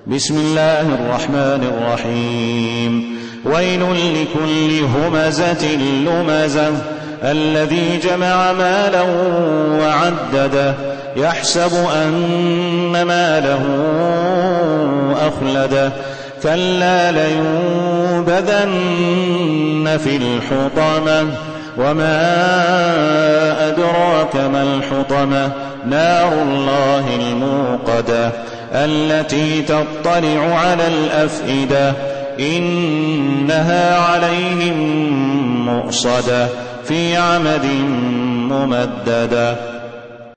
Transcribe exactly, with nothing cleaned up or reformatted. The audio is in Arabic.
بسم الله الرحمن الرحيم ويل لكل همزة لمزة الذي جمع مالا وعدده يحسب أن ماله أخلده كلا لينبذن في الحطمة وما أدراك ما الحطمة نار الله الموقدة التي تطلع على الأفئدة إنها عليهم مؤصدة في عمد ممددة.